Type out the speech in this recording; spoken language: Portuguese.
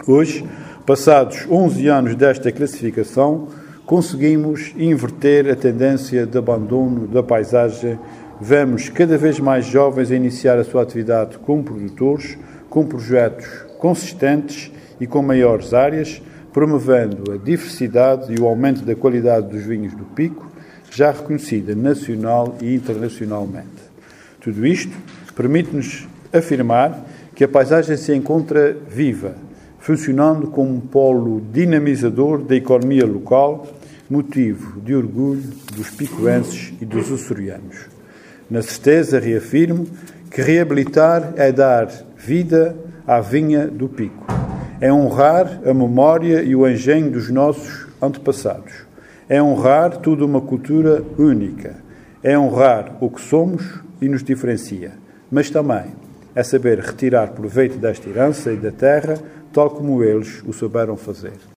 Hoje, passados 11 anos desta classificação, conseguimos inverter a tendência de abandono da paisagem. Vemos cada vez mais jovens a iniciar a sua atividade como produtores, com projetos consistentes e com maiores áreas, promovendo a diversidade e o aumento da qualidade dos vinhos do Pico, já reconhecida nacional e internacionalmente. Tudo isto permite-nos afirmar que a paisagem se encontra viva, funcionando como um polo dinamizador da economia local, motivo de orgulho dos picoenses e dos açorianos. Na certeza, reafirmo que reabilitar é dar vida à vinha do Pico. É honrar a memória e o engenho dos nossos antepassados. É honrar toda uma cultura única. É honrar o que somos e nos diferencia. Mas também é saber retirar proveito desta herança e da terra, tal como eles o souberam fazer.